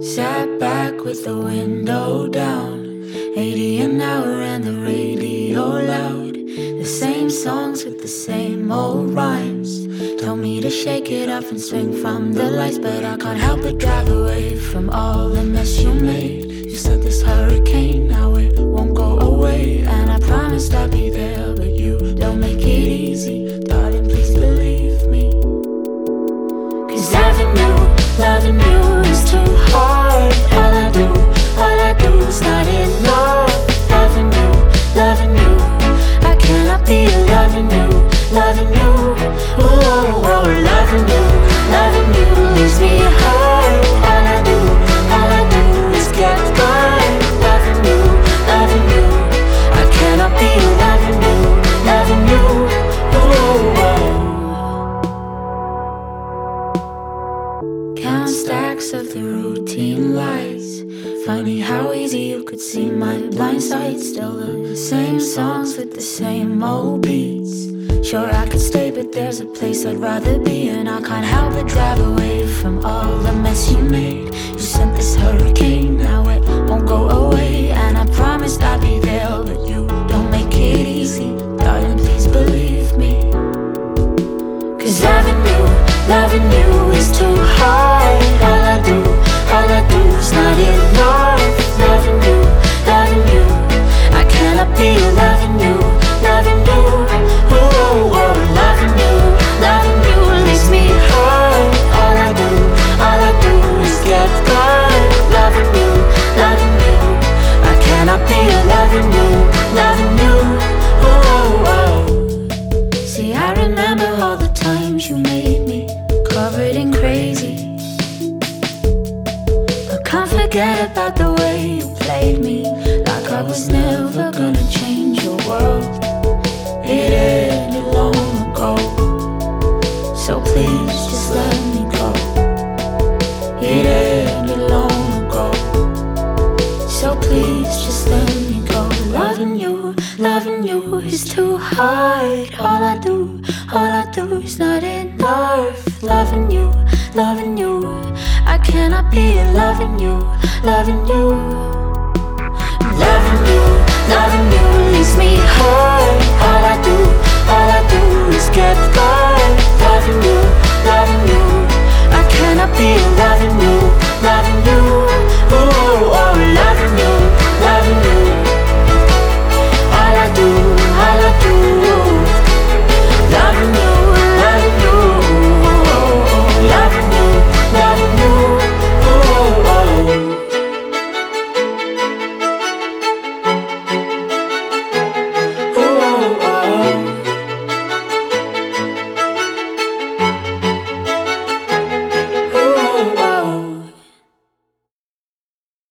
Sat back with the window down, 80 an hour and the radio loud. The same songs with the same old rhymes. Told me to shake it off and swing from the lights, but I can't help but drive away from all the mess you made. You said this hurricane, now it won't go away, and I promised I'd be there, but you don't make it easy. Darling, please believe me, 'cause loving you is too hard. All I do is not enough. Loving you, I cannot be loving you. Oh, loving you leaves me hurt. All I do is get by. Loving you, I cannot be loving you. Oh. Count stacks of the routine lights. Funny how easy you could see my blind side. Still the same songs with the same old beats. Sure I could stay, but there's a place I'd rather be, and I can't help but drive away from all the mess you made. You sent this hurricane, now it won't go away, and I promised I'd be there, but you don't make it easy. Darling, please believe me, 'cause loving you is too hard. All I do is not enough. Loving you, I cannot be loving you. Oh, loving you leaves me hurt. All I do is get by. Loving you, I cannot be loving you. Oh. See, I remember all the times you made me covered in crazy. I can't forget about the way you played me, like I was never gonna change your world. It ended long ago, so please just let me go. It ended long ago, so please just let me go. Loving you is too hard. All I do is not enough. Loving you, I cannot be loving you. Loving you leaves me hurt. All I do is get by. Loving you, I cannot be